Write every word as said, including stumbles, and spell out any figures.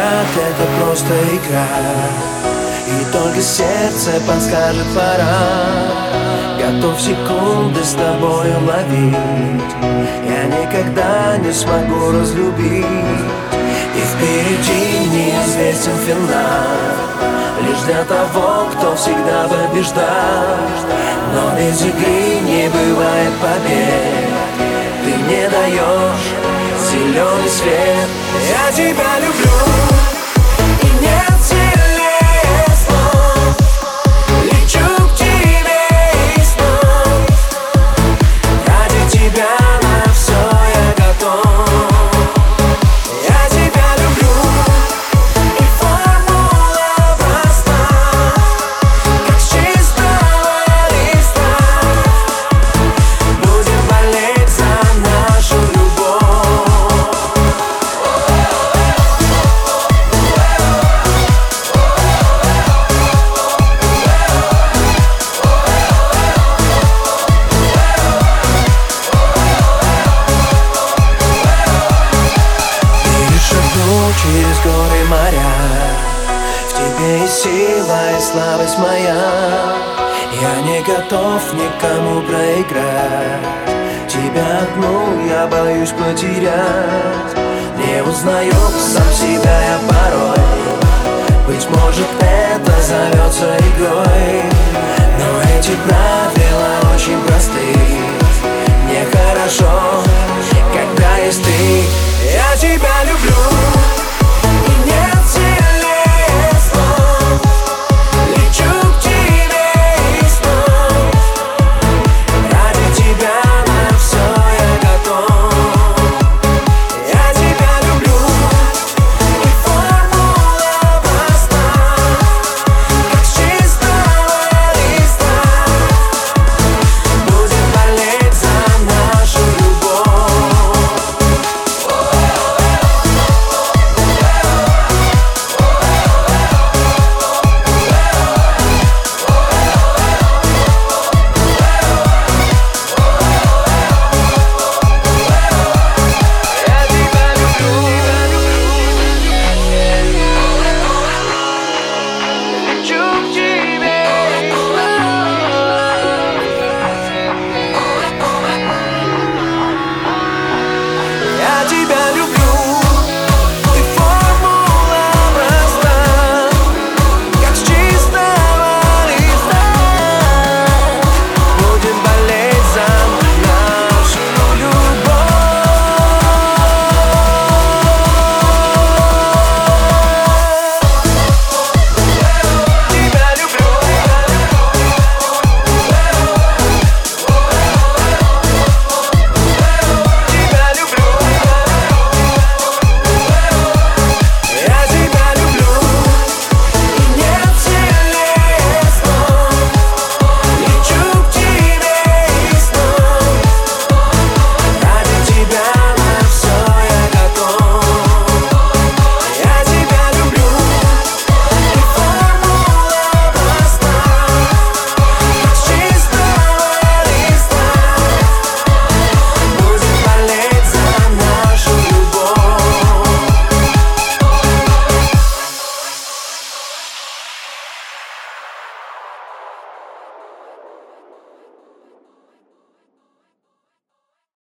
говорят, это просто игра, и только сердце подскажет пора. Готов секунды с тобою ловить, я никогда не смогу разлюбить. И впереди неизвестен финал, лишь для того, кто всегда побеждает. Но без игры не бывает побед, ты мне даешь зеленый свет. Я тебя люблю, и нет сильнее слов. Лечу к тебе и снов, ради тебя на все я готов. Я тебя люблю, и формула проста, как с чистого листа. Будем болеть за нашу любовь. Перешагну через горы и моря, в тебе и сила, и слабость моя. Я не готов никому проиграть, тебя одну я боюсь потерять. Не узнаю сам себя я порой, быть может